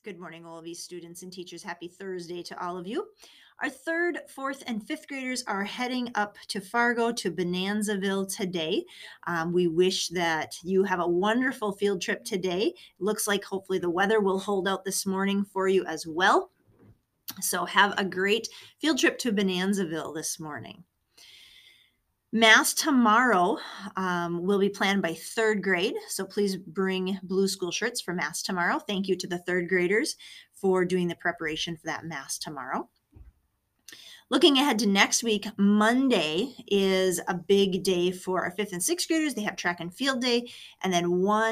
Good morning, all of you students and teachers. Happy Thursday to all of you. Our third, fourth, and fifth graders are heading up to Fargo to Bonanzaville today. We wish that you have a wonderful field trip today. Looks like hopefully the weather will hold out this morning for you as well. So have a great field trip to Bonanzaville this morning. Mass tomorrow will be planned by third grade, so please bring blue school shirts for Mass tomorrow. Thank you to the third graders for doing the preparation for that Mass tomorrow. Looking ahead to next week, Monday is a big day for our fifth and sixth graders. They have track and field day. And then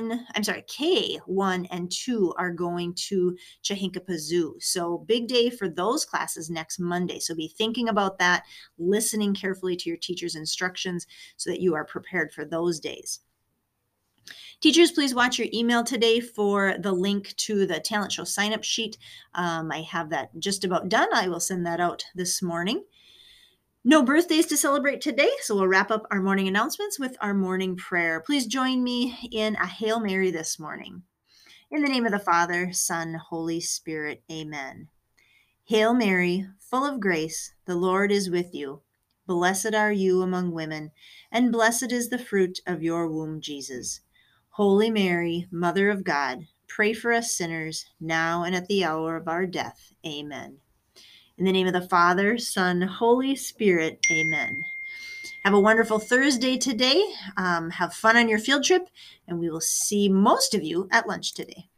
K1 and 2 are going to Chahinkapa Zoo. So big day for those classes next Monday. So be thinking about that, listening carefully to your teacher's instructions so that you are prepared for those days. Teachers, please watch your email today for the link to the talent show sign-up sheet. I have that just about done. I will send that out this morning. No birthdays to celebrate today, so we'll wrap up our morning announcements with our morning prayer. Please join me in a Hail Mary this morning. In the name of the Father, Son, Holy Spirit, amen. Hail Mary, full of grace, the Lord is with you. Blessed are you among women, and blessed is the fruit of your womb, Jesus. Holy Mary, Mother of God, pray for us sinners, now and at the hour of our death. Amen. In the name of the Father, Son, Holy Spirit, amen. Have a wonderful Thursday today. Have fun on your field trip, and we will see most of you at lunch today.